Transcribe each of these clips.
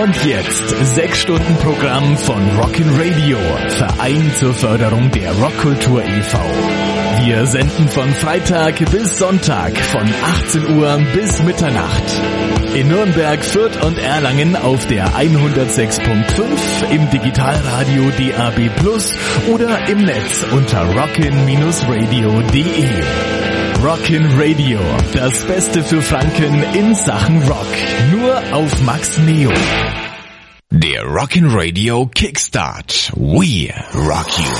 Und jetzt 6 Stunden Programm von Rockin' Radio, Verein zur Förderung der Rockkultur e.V. Wir senden von Freitag bis Sonntag von 18 Uhr bis Mitternacht. In Nürnberg, Fürth und Erlangen auf der 106.5, im Digitalradio DAB+ oder im Netz unter rockin-radio.de. Rockin' Radio, das Beste für Franken in Sachen Rock. Nur auf Max Neo. Der Rockin' Radio Kickstart. We rock you.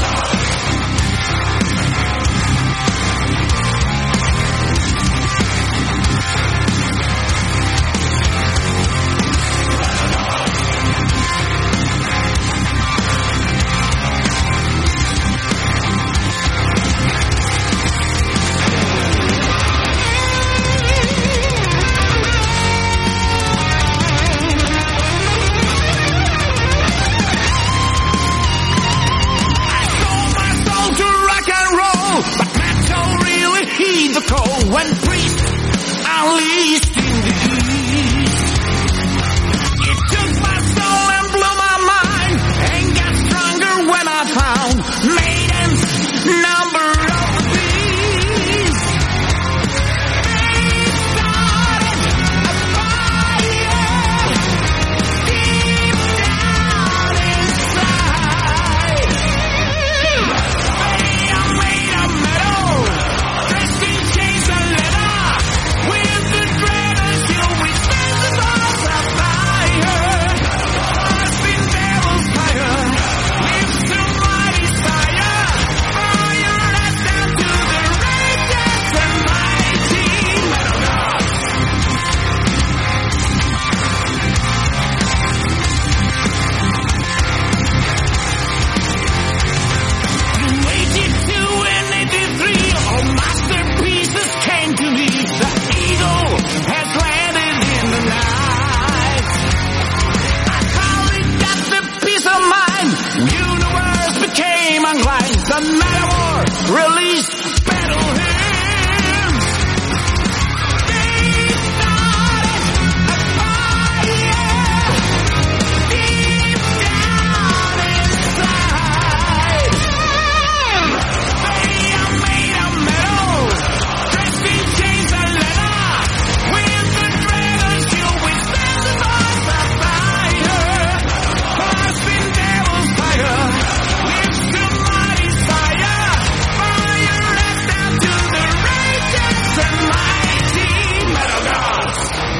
When priests unleashed in the east, it took my soul and blew my mind, and got stronger when I found maidens number of the beast. They started a fire deep down inside. They are made of metal, dressed in chains and leather, with the dread until we stand the balls of fire. Lost in devil's fire, lives to mighty fire. Fire right down to the righteous and mighty metal gods. From 82 and 83, all masterpieces came to me. The eagle has landed in the night. I finally got the peace of mind. Universe became unlined. The night of war released battle hymns. They started a fire deep down inside. They are made of metal, dressed in chains and leather, with the dread until we stand the balls of fire. Lost in devil's fire, lives to mighty fire. Fire right down to the righteous and mighty metal gods.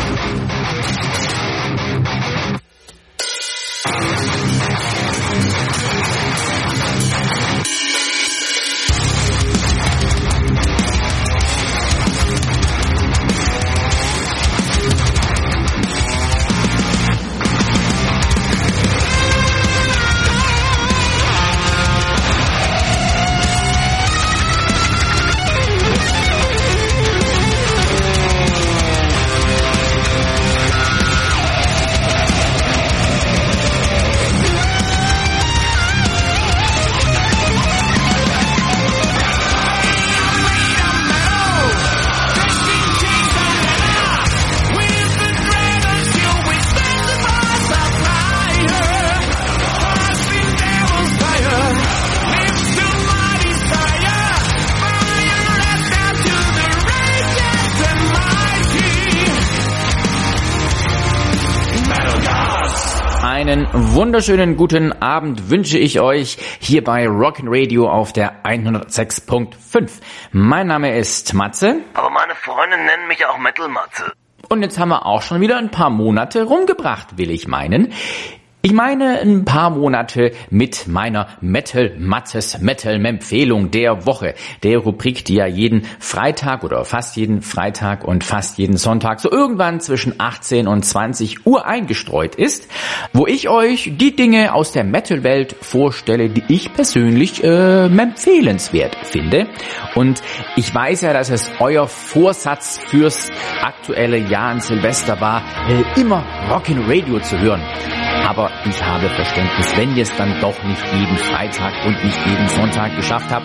Einen wunderschönen guten Abend wünsche ich euch hier bei Rockin' Radio auf der 106.5. Mein Name ist Matze. Aber meine Freunde nennen mich auch Metal Matze. Und jetzt haben wir auch schon wieder ein paar Monate rumgebracht, will ich meinen. Ich meine ein paar Monate mit meiner Metal-Matzes Metal-Empfehlung der Woche. Der Rubrik, die ja jeden Freitag oder fast jeden Freitag und fast jeden Sonntag so irgendwann zwischen 18 und 20 Uhr eingestreut ist, wo ich euch die Dinge aus der Metal-Welt vorstelle, die ich persönlich empfehlenswert finde. Und ich weiß ja, dass es euer Vorsatz fürs aktuelle Jahr an Silvester war, immer Rockin' Radio zu hören. Aber ich habe Verständnis, wenn ihr es dann doch nicht jeden Freitag und nicht jeden Sonntag geschafft habt.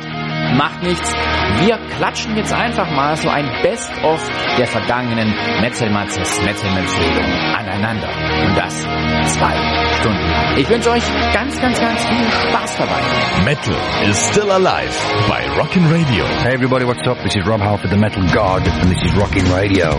macht nichts. Wir klatschen jetzt einfach mal so ein Best-of der vergangenen Metal-Matzes-Metal-Empfehlungen aneinander. Und das 2 Stunden lang. Ich wünsche euch ganz, ganz, ganz viel Spaß dabei. Metal is still alive bei Rockin' Radio. Hey everybody, what's up? This is Rob Halford, the Metal God, and this is Rockin' Radio.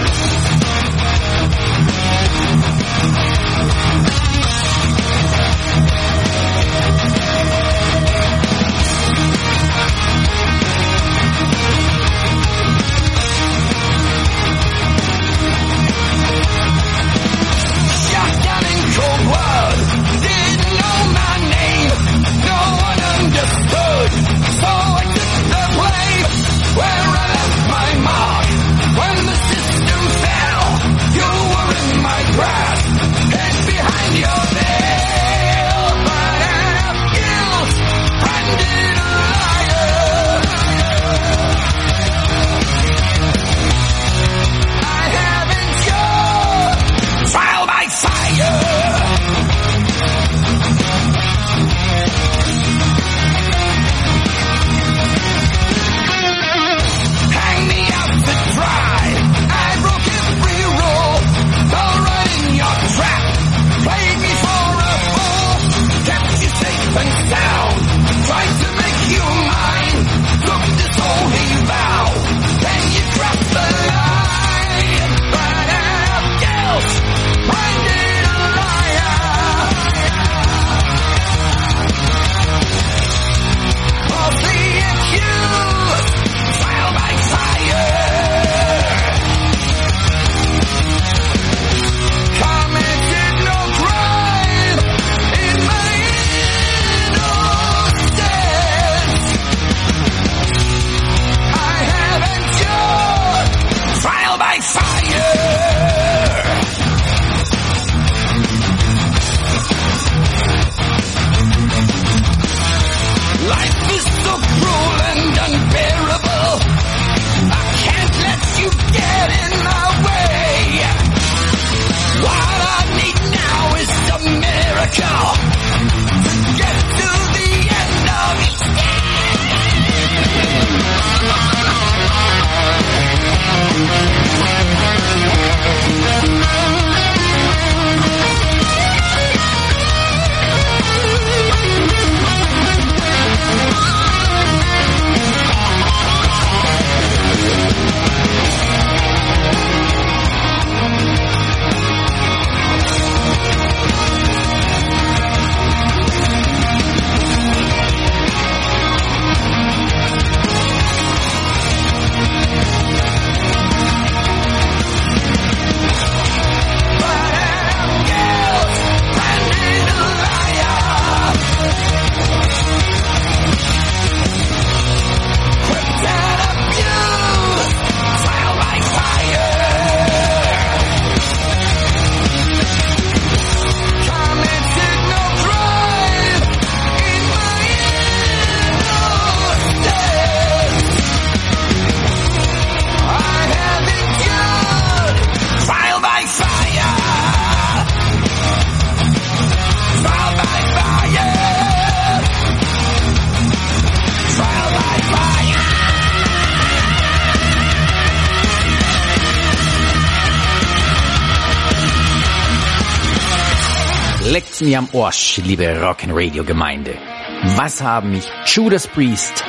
Leckt's mir am Arsch, liebe Rockin' Radio Gemeinde. Was haben mich Judas Priest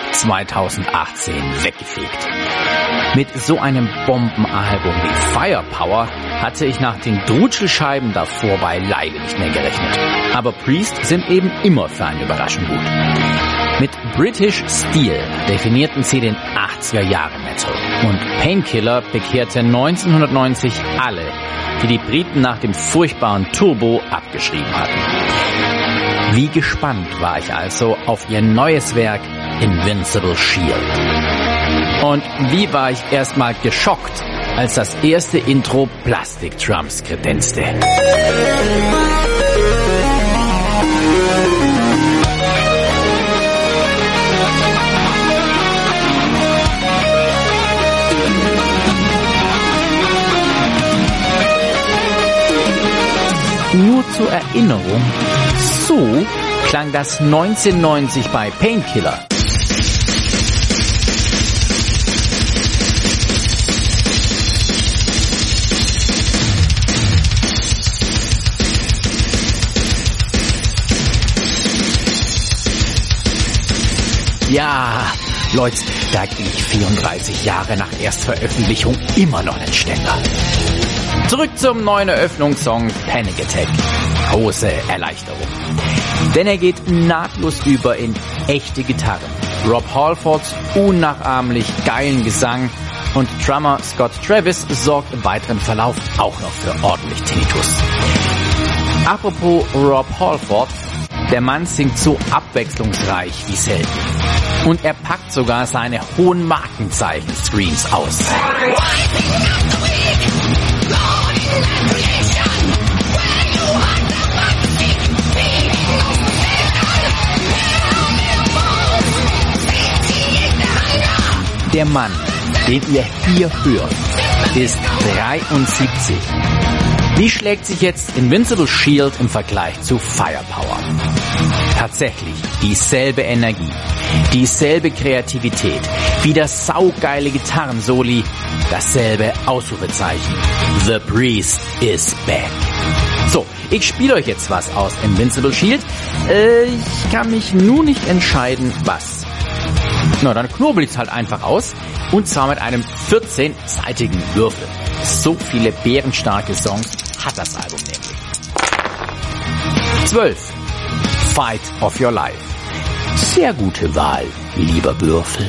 2018 weggefegt? Mit so einem Bombenalbum wie Firepower hatte ich nach den Drutschelscheiben davor beileibe nicht mehr gerechnet. Aber Priest sind eben immer für eine Überraschung gut. Mit British Steel definierten sie den 80er-Jahre-Metal und Painkiller bekehrte 1990 alle, die die Briten nach dem furchtbaren Turbo abgeschrieben hatten. Wie gespannt war ich also auf ihr neues Werk Invincible Shield. Und wie war ich erstmal geschockt, als das erste Intro Plastic Drums kredenzte. Nur zur Erinnerung, so klang das 1990 bei Painkiller. Ja, Leute, da gehe ich 34 Jahre nach Erstveröffentlichung immer noch nicht Ständer. Zurück zum neuen Eröffnungssong Panic Attack. Große Erleichterung. Denn er geht nahtlos über in echte Gitarren. Rob Halfords unnachahmlich geilen Gesang und Drummer Scott Travis sorgt im weiteren Verlauf auch noch für ordentlich Tinnitus. Apropos Rob Halford, der Mann singt so abwechslungsreich wie selten. Und er packt sogar seine hohen Markenzeichen-Screams aus. Der Mann, den ihr hier hört, ist 73. Wie schlägt sich jetzt Invincible Shield im Vergleich zu Firepower? Tatsächlich dieselbe Energie, dieselbe Kreativität, wie das saugeile Gitarrensoli, dasselbe Ausrufezeichen. The Priest is back. So, ich spiele euch jetzt was aus Invincible Shield. Ich kann mich nur nicht entscheiden, was. Na, dann knobel ich's halt einfach aus. Und zwar mit einem 14-seitigen Würfel. So viele bärenstarke Songs hat das Album nämlich. 12. Fight of Your Life. Sehr gute Wahl, lieber Würfel.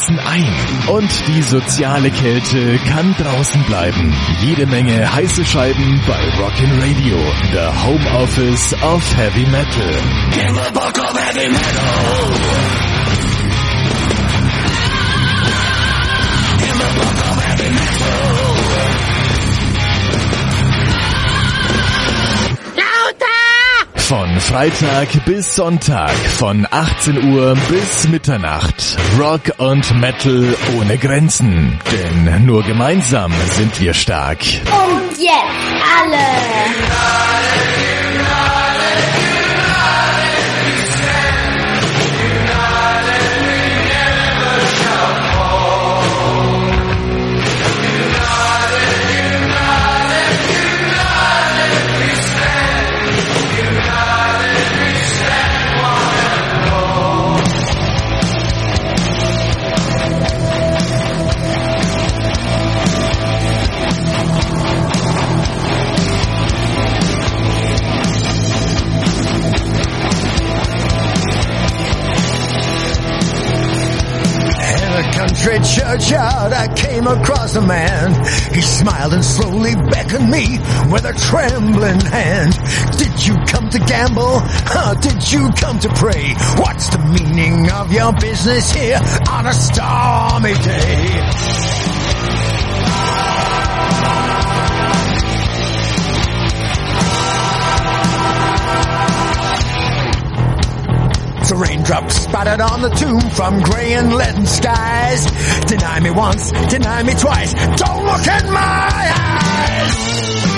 heizen ein und die soziale Kälte kann draußen bleiben. Jede Menge heiße Scheiben bei Rockin' Radio, the home office of Heavy Metal. In the book of heavy metal. In the book of heavy metal. Von Freitag bis Sonntag, von 18 Uhr bis Mitternacht. Rock und Metal ohne Grenzen. Denn nur gemeinsam sind wir stark. Und jetzt alle! Country churchyard, I came across a man. He smiled and slowly beckoned me with a trembling hand. Did you come to gamble? Or did you come to pray? What's the meaning of your business here on a stormy day? The raindrops spattered on the tomb from grey and leaden skies. Deny me once, deny me twice, don't look in my eyes.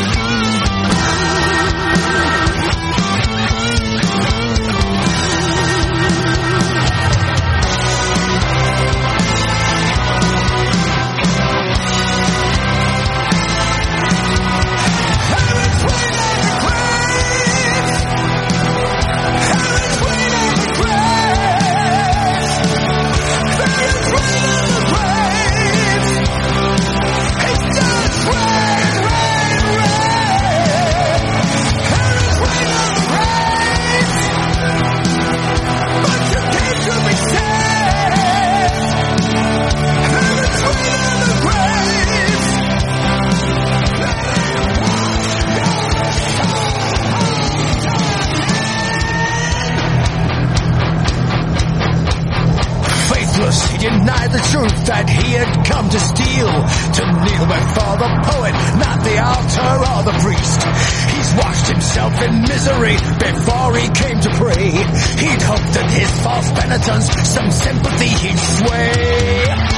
He denied the truth that he had come to steal, to kneel before the poet, not the altar or the priest. He's washed himself in misery before he came to pray. He'd hoped that his false penitence, some sympathy he'd sway.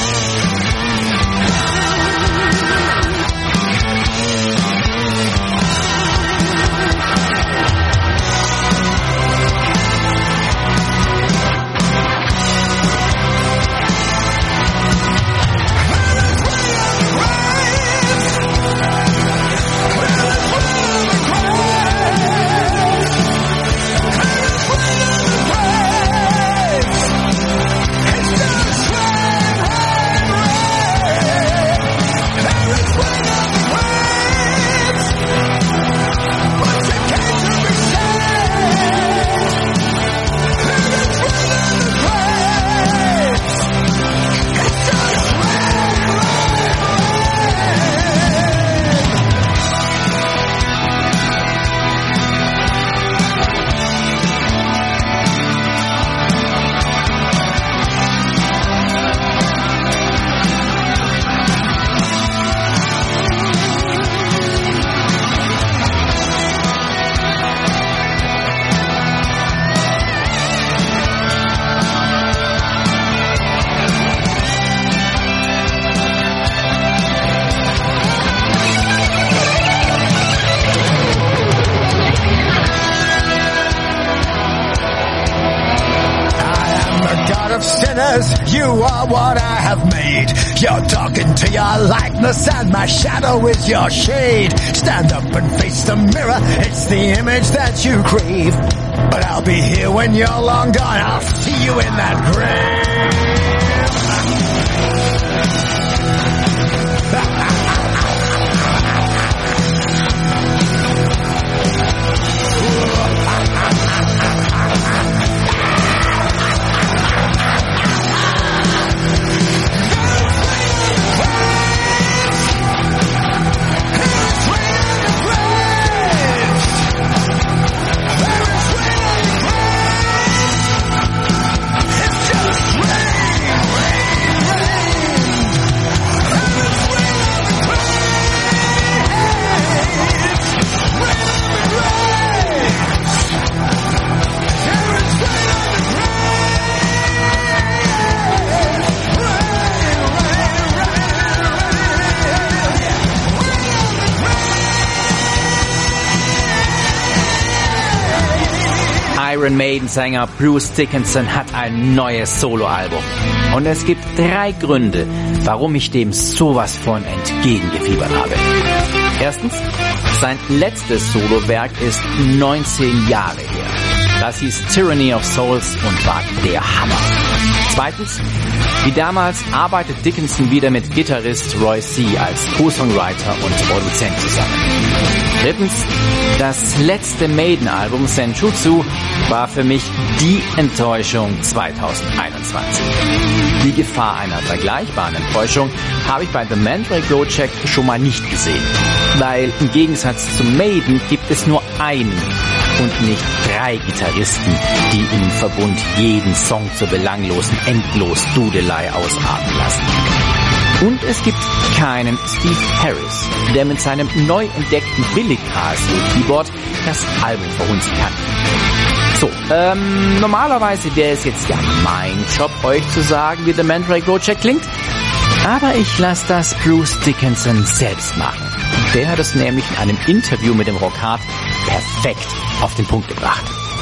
You are what I have made. You're talking to your likeness and my shadow is your shade. Stand up and face the mirror, it's the image that you crave. But I'll be here when you're long gone, I'll see you in that grave. Iron Maiden-Sänger Bruce Dickinson hat ein neues Soloalbum. Und es gibt 3 Gründe, warum ich dem sowas von entgegengefiebert habe. Erstens, sein letztes Solowerk ist 19 Jahre her. Das hieß Tyranny of Souls und war der Hammer. Zweitens, wie damals arbeitet Dickinson wieder mit Gitarrist Roy C. als Co-Songwriter und Produzent zusammen. Drittens, das letzte Maiden-Album Senjutsu war für mich die Enttäuschung 2021. Die Gefahr einer vergleichbaren Enttäuschung habe ich bei The Mandrake Project schon mal nicht gesehen. Weil im Gegensatz zu Maiden gibt es nur einen und nicht 3 Gitarristen, die im Verbund jeden Song zur belanglosen Endlos-Dudelei ausarten lassen. Und es gibt keinen Steve Harris, der mit seinem neu entdeckten Billy Castle-Keyboard das Album verhunzen kann. So, normalerweise wäre es jetzt ja mein Job, euch zu sagen, wie The Mandrake Project klingt. Aber ich lasse das Bruce Dickinson selbst machen. Der hat es nämlich in einem Interview mit dem Rockhard perfekt auf den Punkt gebracht.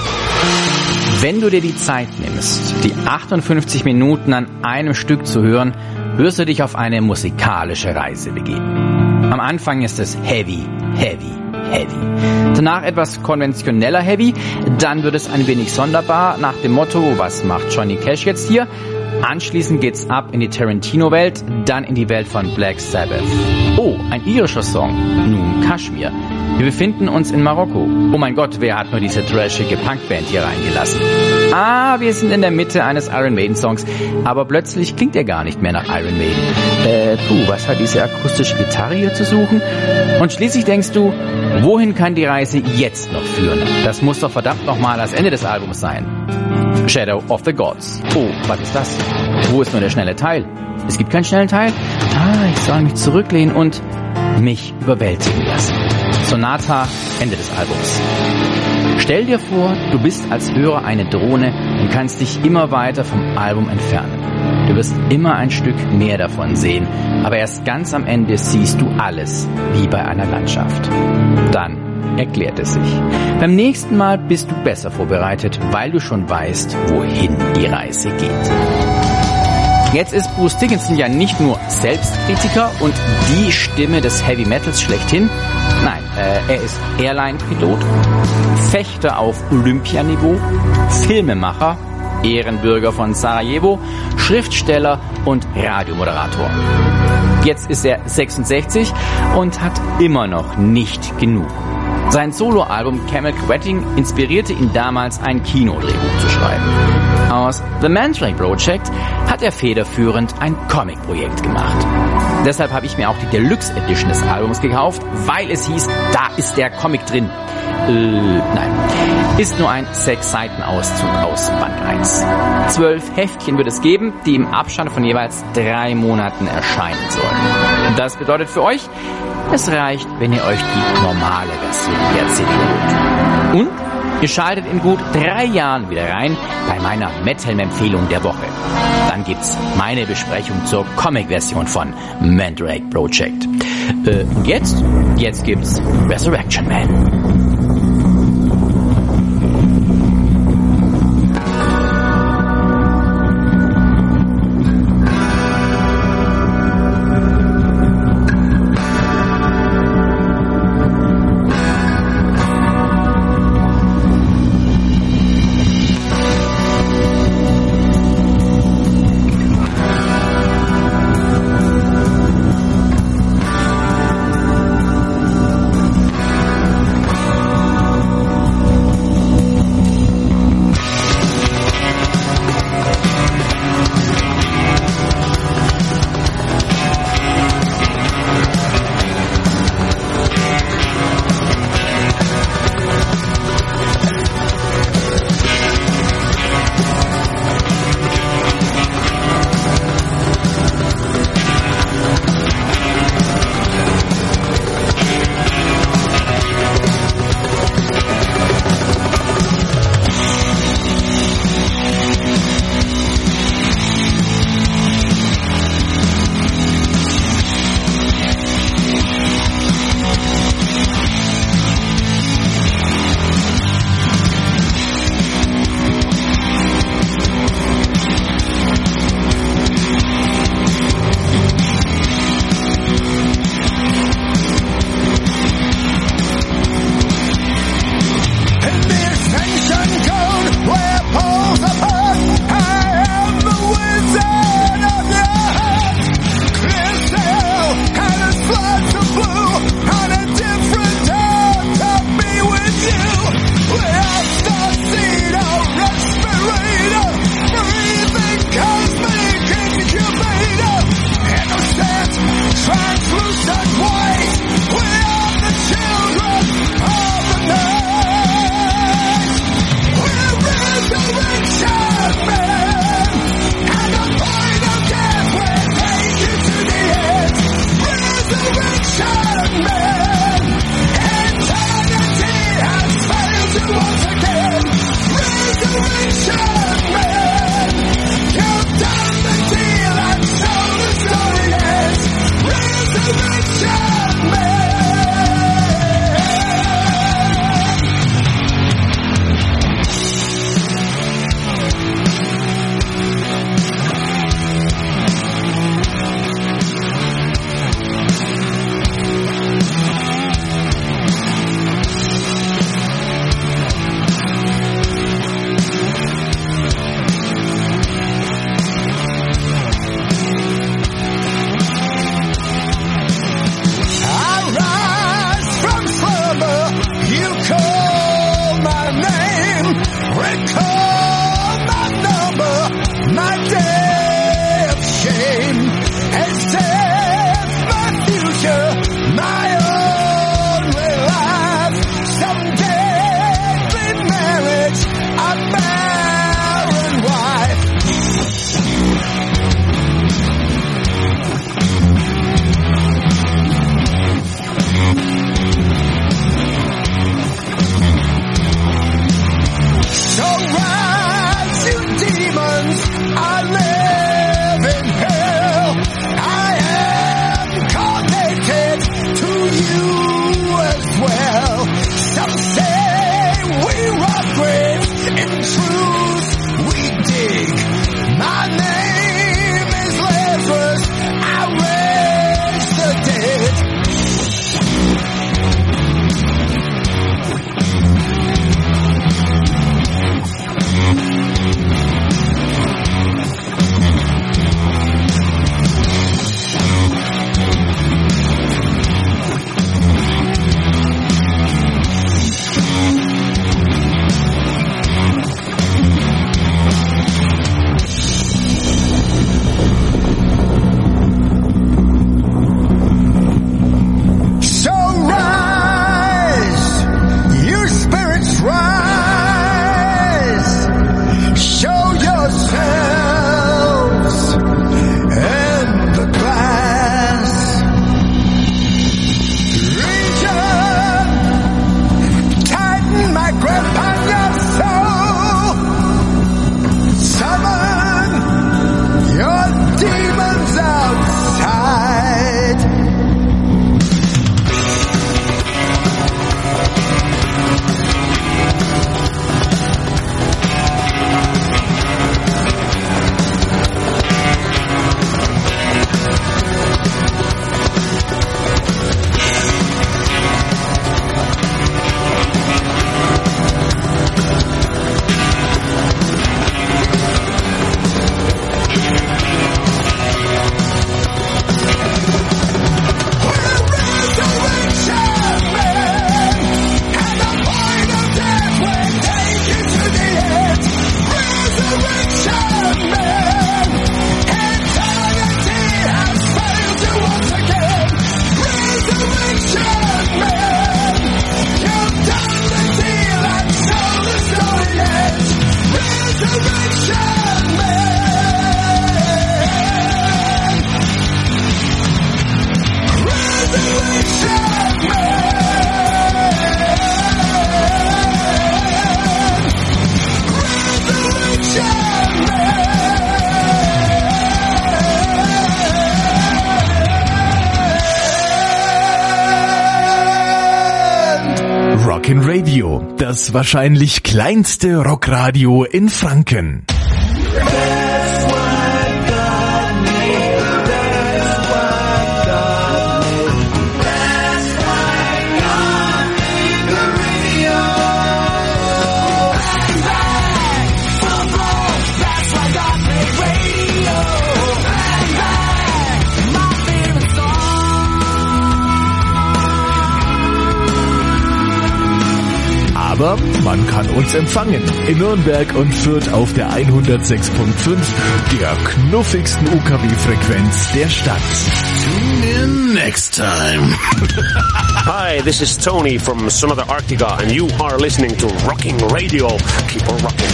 Wenn du dir die Zeit nimmst, die 58 Minuten an einem Stück zu hören, wirst du dich auf eine musikalische Reise begeben. Am Anfang ist es heavy, heavy, heavy. Danach etwas konventioneller heavy, dann wird es ein wenig sonderbar nach dem Motto, was macht Johnny Cash jetzt hier? Anschließend geht's ab in die Tarantino-Welt, dann in die Welt von Black Sabbath. Oh, ein irischer Song. Nun Kashmir. Wir befinden uns in Marokko. Oh mein Gott, wer hat nur diese trashige Punkband hier reingelassen? Ah, wir sind in der Mitte eines Iron Maiden Songs, aber plötzlich klingt er gar nicht mehr nach Iron Maiden. Was hat diese akustische Gitarre hier zu suchen? Und schließlich denkst du, wohin kann die Reise jetzt noch führen? Das muss doch verdammt nochmal das Ende des Albums sein. Shadow of the Gods. Oh, was ist das? Wo ist nur der schnelle Teil? Es gibt keinen schnellen Teil? Ich soll mich zurücklehnen und mich überwältigen lassen. Sonata, Ende des Albums. Stell dir vor, du bist als Hörer eine Drohne und kannst dich immer weiter vom Album entfernen. Du wirst immer ein Stück mehr davon sehen, aber erst ganz am Ende siehst du alles, wie bei einer Landschaft. Dann erklärt es sich. Beim nächsten Mal bist du besser vorbereitet, weil du schon weißt, wohin die Reise geht. Jetzt ist Bruce Dickinson ja nicht nur Selbstkritiker und die Stimme des Heavy Metals schlechthin. Nein, er ist Airline-Pilot, Fechter auf Olympianiveau, Filmemacher, Ehrenbürger von Sarajevo, Schriftsteller und Radiomoderator. Jetzt ist er 66 und hat immer noch nicht genug. Sein Soloalbum Camel Quetting inspirierte ihn damals, ein Kinodrehbuch zu schreiben. Aus The Mandrake Project hat er federführend ein Comic-Projekt gemacht. Deshalb habe ich mir auch die Deluxe Edition des Albums gekauft, weil es hieß, da ist der Comic drin. Nein, ist nur ein 6-Seiten-Auszug aus Band 1. 12 Heftchen wird es geben, die im Abstand von jeweils 3 Monaten erscheinen sollen. Das bedeutet für euch, es reicht, wenn ihr euch die normale Version der CD holt. Und ihr schaltet in gut 3 Jahren wieder rein bei meiner Metal-Empfehlung der Woche. Dann gibt's meine Besprechung zur Comic-Version von Mandrake Project. Und jetzt gibt's Resurrection Man. in truth we dig. My name is Lazarus, I raise the dead. Rockin' Radio, das wahrscheinlich kleinste Rockradio in Franken. Aber man kann uns empfangen in Nürnberg und Fürth auf der 106.5, der knuffigsten UKW-Frequenz der Stadt. Tune in next time. Hi, this is Tony from Sonata Arctica and you are listening to Rocking Radio. Keep on rocking.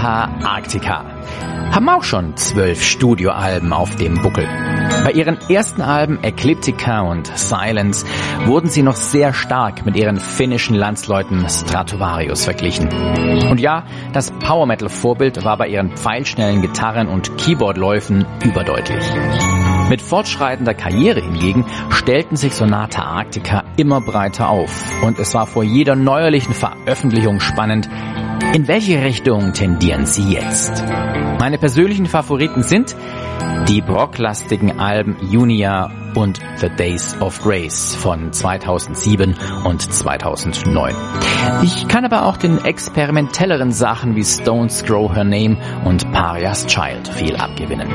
Sonata Arctica haben auch schon 12 Studioalben auf dem Buckel. Bei ihren ersten Alben Ecliptica und Silence wurden sie noch sehr stark mit ihren finnischen Landsleuten Stratovarius verglichen. Und ja, das Power-Metal-Vorbild war bei ihren pfeilschnellen Gitarren und Keyboardläufen überdeutlich. Mit fortschreitender Karriere hingegen stellten sich Sonata Arctica immer breiter auf und es war vor jeder neuerlichen Veröffentlichung spannend, in welche Richtung tendieren sie jetzt? Meine persönlichen Favoriten sind die brocklastigen Alben Junia und The Days of Grace von 2007 und 2009. Ich kann aber auch den experimentelleren Sachen wie Stones Grow Her Name und Pariah's Child viel abgewinnen.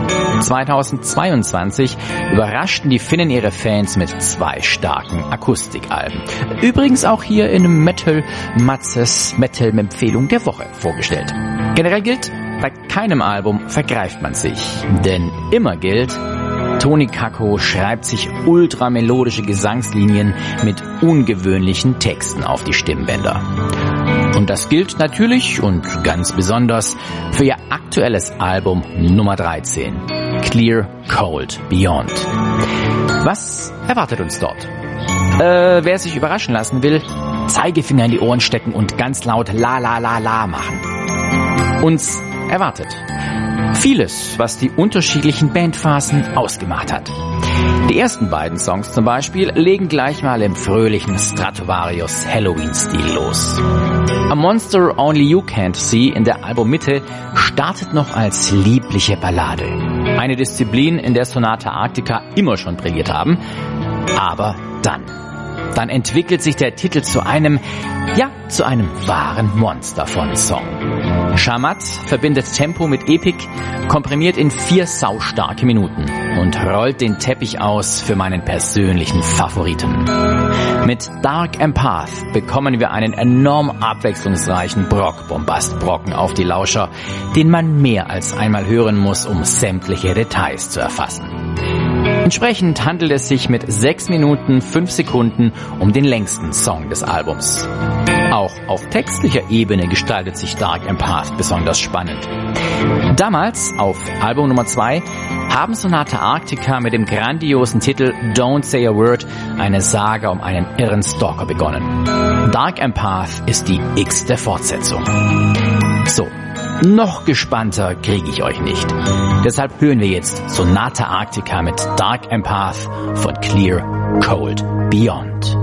2022 überraschten die Finnen ihre Fans mit 2 starken Akustikalben. Übrigens auch hier in Metal Matzes Metal-Empfehlung der Woche vorgestellt. Generell gilt, bei keinem Album vergreift man sich, denn immer gilt, Toni Kakko schreibt sich ultramelodische Gesangslinien mit ungewöhnlichen Texten auf die Stimmbänder. Und das gilt natürlich und ganz besonders für ihr aktuelles Album Nummer 13, Clear Cold Beyond. Was erwartet uns dort? Wer sich überraschen lassen will, Zeigefinger in die Ohren stecken und ganz laut La La La La machen. Uns erwartet vieles, was die unterschiedlichen Bandphasen ausgemacht hat. Die ersten beiden Songs zum Beispiel legen gleich mal im fröhlichen Stratovarius Halloween-Stil los. A Monster Only You Can't See in der Albummitte startet noch als liebliche Ballade. Eine Disziplin, in der Sonata Arctica immer schon brilliert haben, aber dann entwickelt sich der Titel zu einem wahren Monster von Song. Shamat verbindet Tempo mit Epik, komprimiert in 4 saustarke Minuten und rollt den Teppich aus für meinen persönlichen Favoriten. Mit Dark Empath bekommen wir einen enorm abwechslungsreichen Brock-Bombast-Brocken auf die Lauscher, den man mehr als einmal hören muss, um sämtliche Details zu erfassen. Entsprechend handelt es sich mit 6 Minuten 5 Sekunden um den längsten Song des Albums. Auch auf textlicher Ebene gestaltet sich Dark Empath besonders spannend. Damals, auf Album Nummer 2, haben Sonata Arctica mit dem grandiosen Titel Don't Say a Word eine Saga um einen irren Stalker begonnen. Dark Empath ist die x-te Fortsetzung. So, noch gespannter kriege ich euch nicht. Deshalb hören wir jetzt Sonata Arctica mit Dark Empath von Clear Cold Beyond.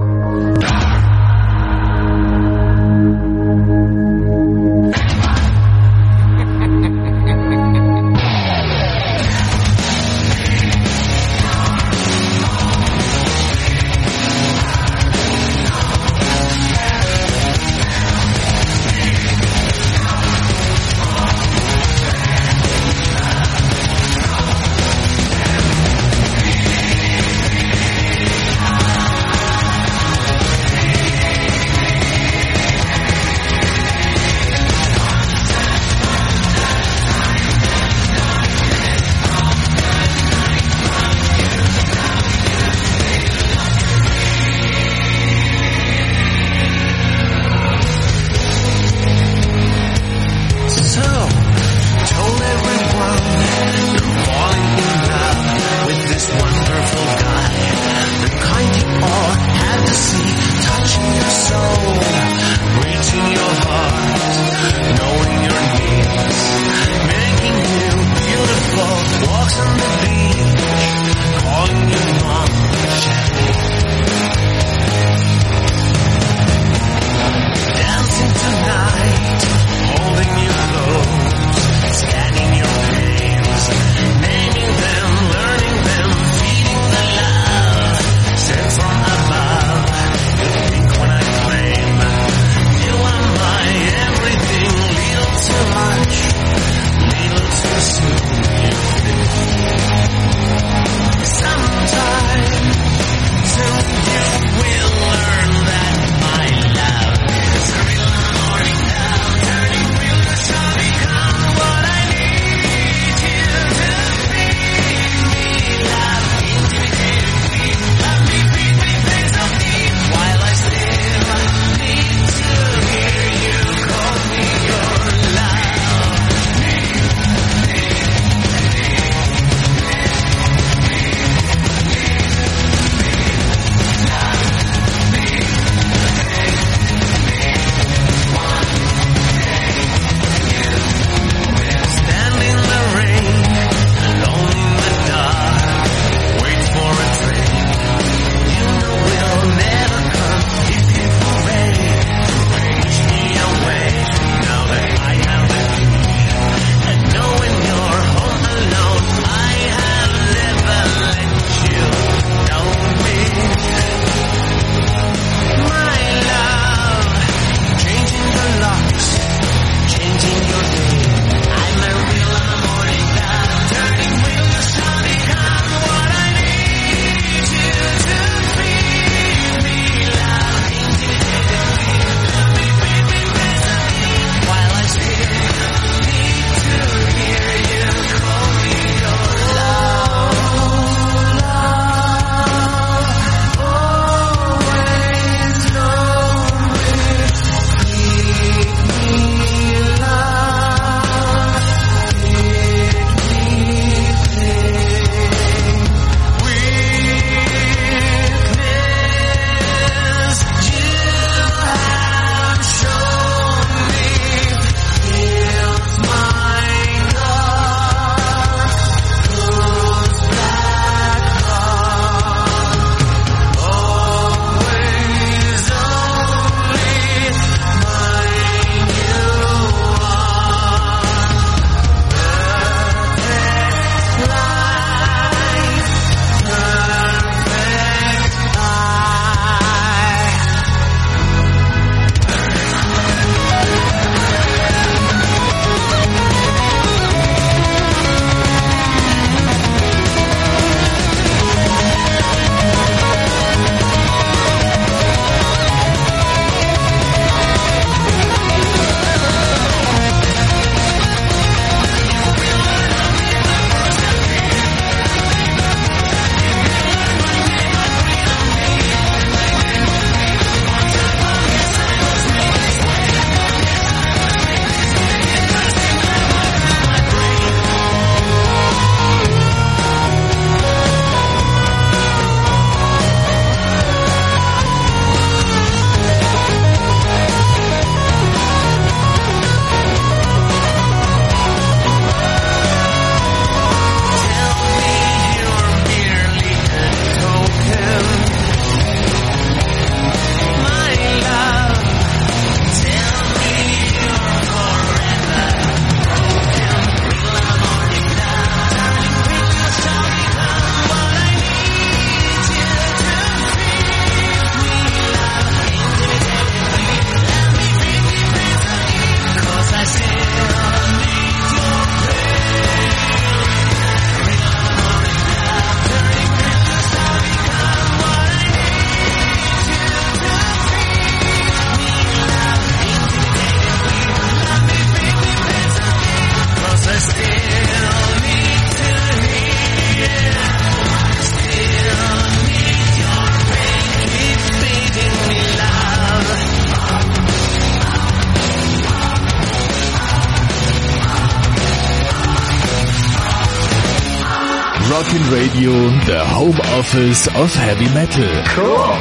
Rockin' Radio, the home office of heavy metal. Cool.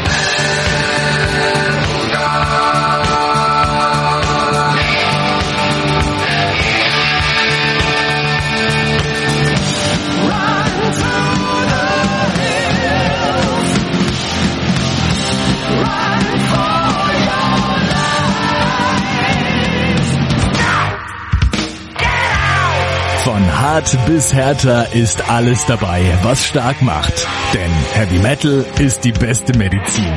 Von hart bis härter ist alles dabei, was stark macht. Denn Heavy Metal ist die beste Medizin.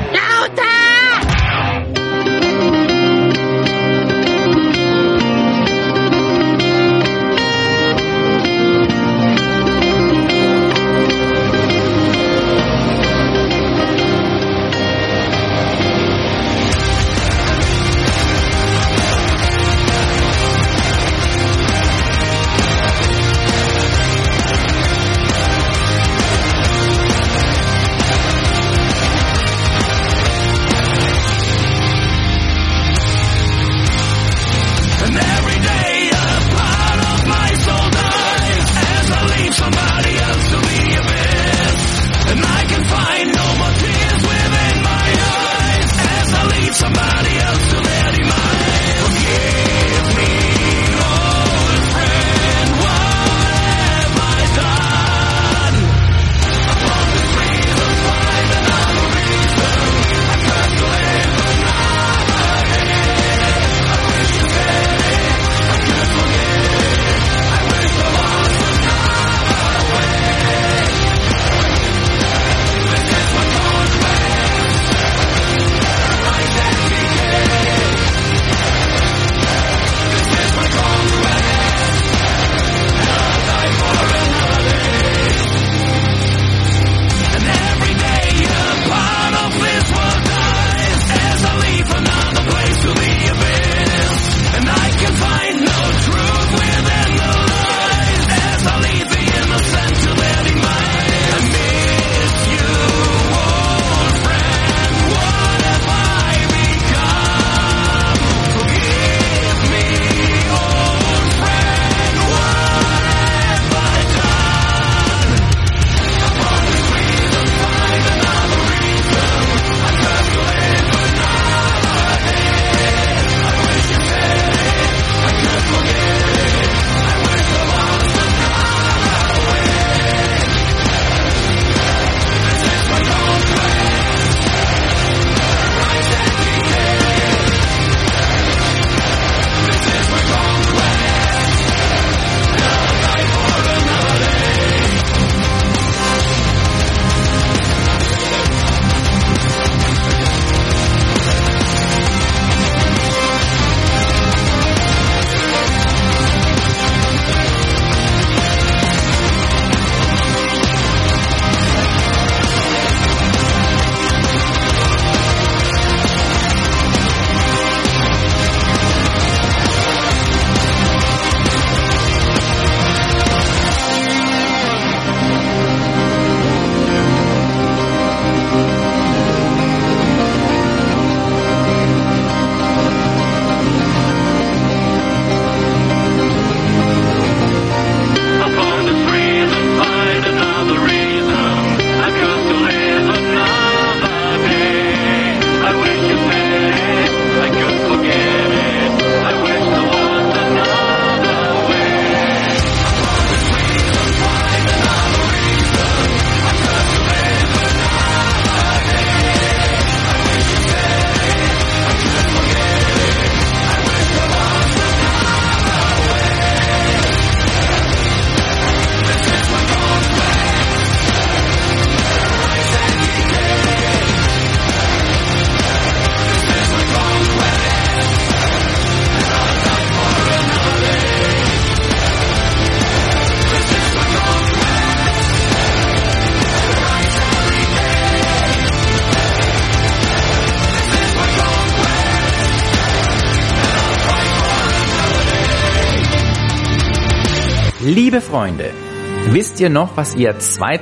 Liebe Freunde, wisst ihr noch, was ihr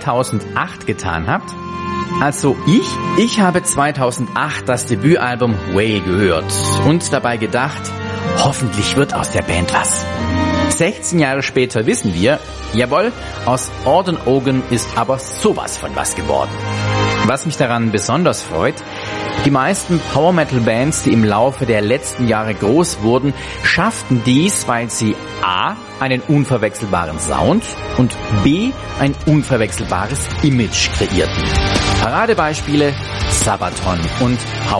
2008 getan habt? Also ich habe 2008 das Debütalbum Whale gehört und dabei gedacht, hoffentlich wird aus der Band was. 16 Jahre später wissen wir, jawohl, aus Auden Ogan ist aber sowas von was geworden. Was mich daran besonders freut, die meisten Power-Metal-Bands, die im Laufe der letzten Jahre groß wurden, schafften dies, weil sie a. einen unverwechselbaren Sound und b. ein unverwechselbares Image kreierten. Paradebeispiele Sabaton und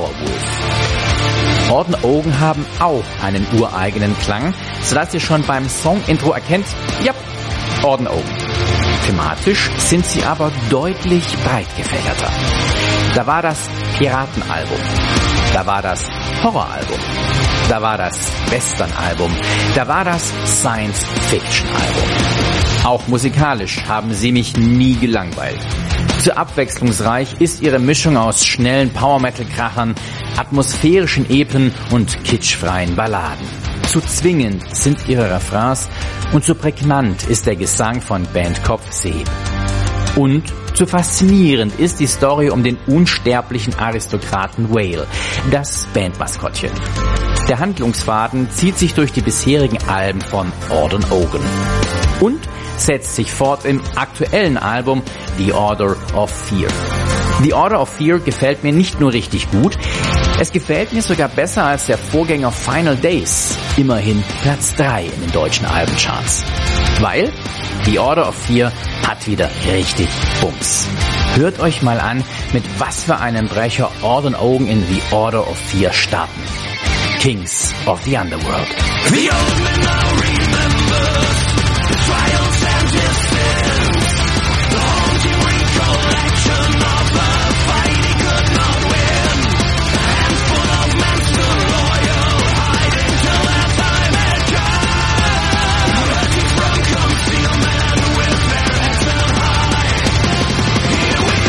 Powerwolf. Auden Ogan haben auch einen ureigenen Klang, sodass ihr schon beim Song-Intro erkennt, ja, Auden Ogan. Thematisch sind sie aber deutlich breit gefächerter. Da war das Piratenalbum, da war das Horroralbum, da war das Westernalbum, da war das Science-Fiction-Album. Auch musikalisch haben sie mich nie gelangweilt. Zu abwechslungsreich ist ihre Mischung aus schnellen Power-Metal-Krachern, atmosphärischen Epen und kitschfreien Balladen. Zu zwingend sind ihre Refrains und so prägnant ist der Gesang von Bandkopf Seb. Und zu faszinierend ist die Story um den unsterblichen Aristokraten Whale, das Bandmaskottchen. Der Handlungsfaden zieht sich durch die bisherigen Alben von Auden Ogan und setzt sich fort im aktuellen Album The Order of Fear. The Order of Fear gefällt mir nicht nur richtig gut, es gefällt mir sogar besser als der Vorgänger Final Days, immerhin Platz 3 in den deutschen Albencharts. Weil The Order of Fear hat wieder richtig Bums. Hört euch mal an, mit was für einem Brecher Auden Ogan in The Order of Fear starten. Kings of the Underworld. The old man now remembers the trials and his sins, the haunting recollection of a fight he could not win. A handful of men stood loyal, hiding till that time had come, ready from concealment with their heads held high. Here we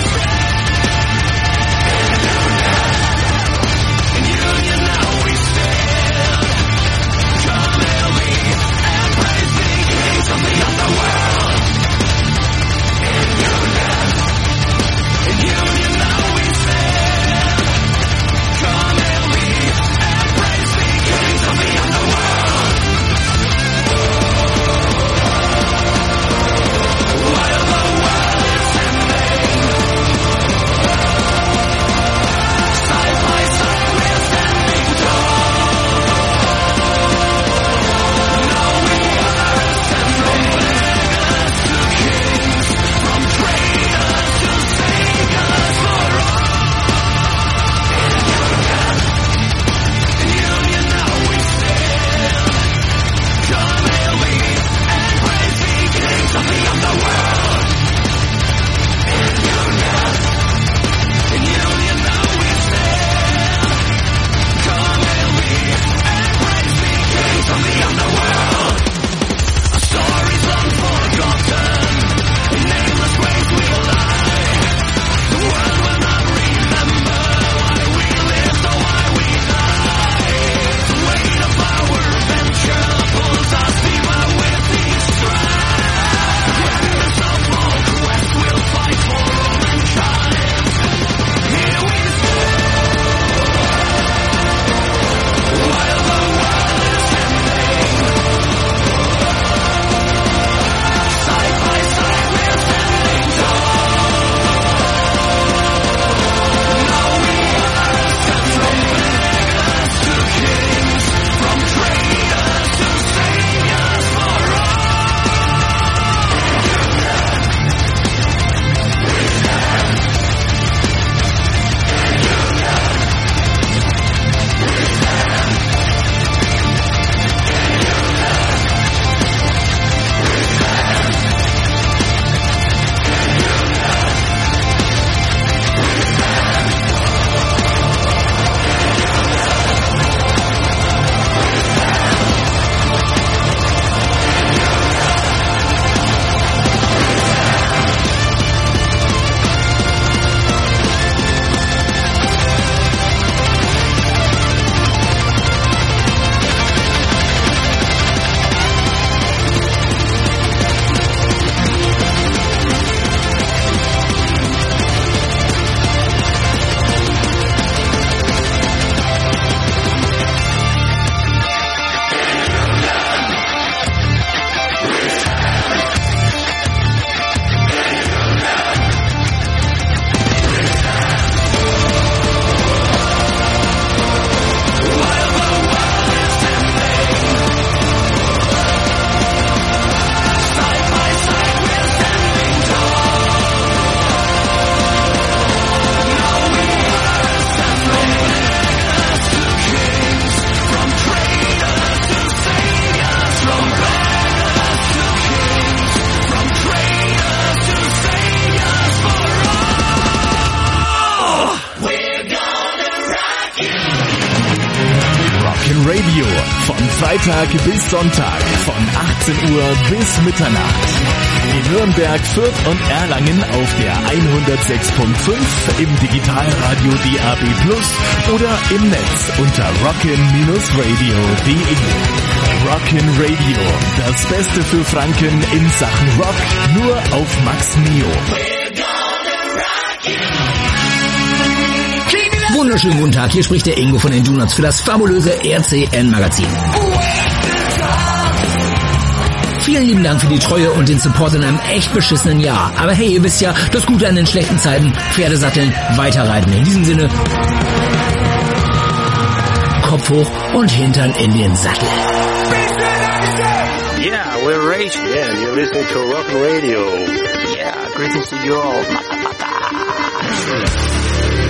stand, in union now we stand. Come, Freitag bis Sonntag von 18 Uhr bis Mitternacht. In Nürnberg, Fürth und Erlangen auf der 106.5, im Digitalradio DAB+ oder im Netz unter rockin-radio.de. Rockin' Radio, das Beste für Franken in Sachen Rock, nur auf Max Neo. Wunderschönen guten Tag, hier spricht der Ingo von den Donuts für das fabulöse RCN-Magazin. Vielen lieben Dank für die Treue und den Support in einem echt beschissenen Jahr. Aber hey, ihr wisst ja, das Gute an den schlechten Zeiten, Pferde satteln, weiterreiten. In diesem Sinne, Kopf hoch und Hintern in den Sattel. Yeah, we're Rage again. You're listening to Rockin' Radio. Yeah, greetings to you all, motherfuckers.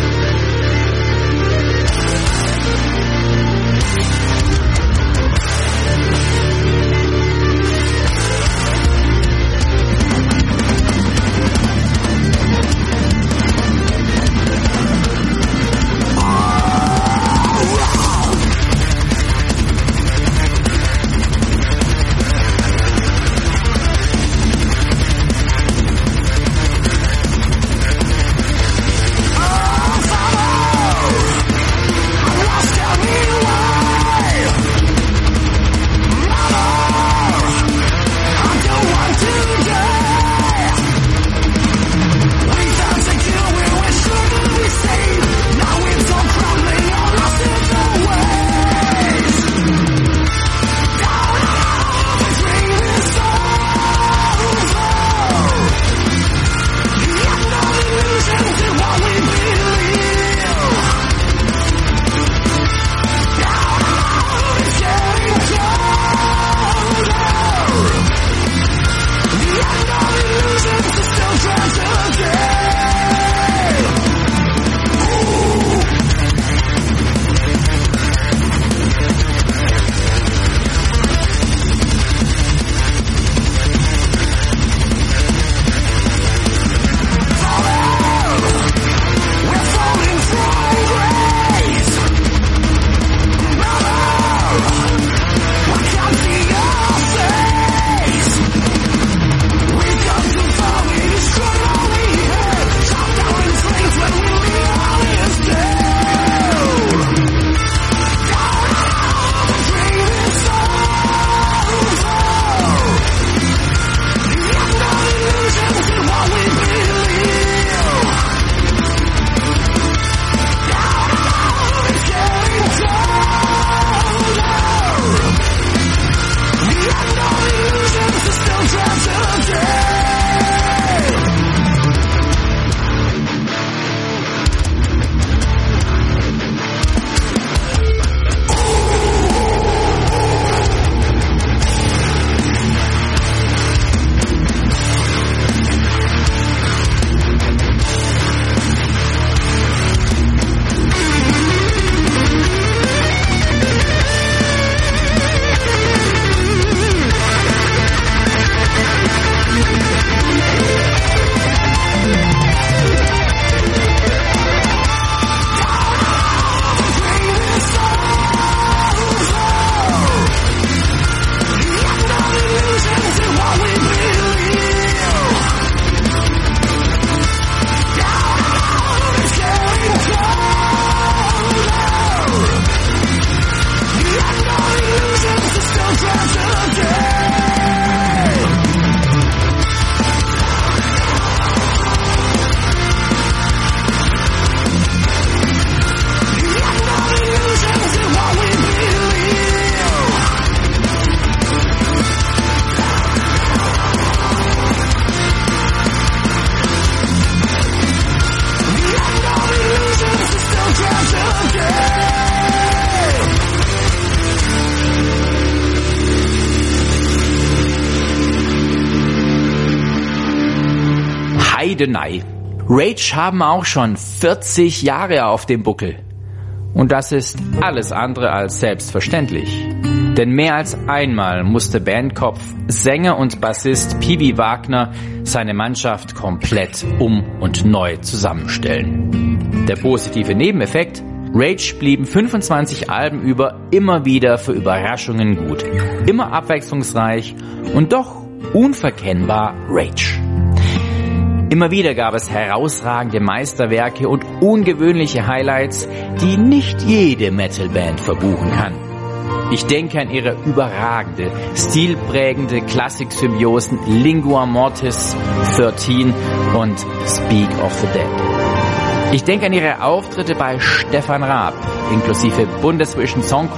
Heidenei. Rage haben auch schon 40 Jahre auf dem Buckel. Und das ist alles andere als selbstverständlich. Denn mehr als einmal musste Bandkopf, Sänger und Bassist Piwi Wagner seine Mannschaft komplett um und neu zusammenstellen. Der positive Nebeneffekt? Rage blieben 25 Alben über immer wieder für Überraschungen gut. Immer abwechslungsreich und doch unverkennbar Rage. Immer wieder gab es herausragende Meisterwerke und ungewöhnliche Highlights, die nicht jede Metalband verbuchen kann. Ich denke an ihre überragende, stilprägende Klassik-Symbiosen Lingua Mortis 13 und Speak of the Dead. Ich denke an ihre Auftritte bei Stefan Raab, inklusive Bundesvision Song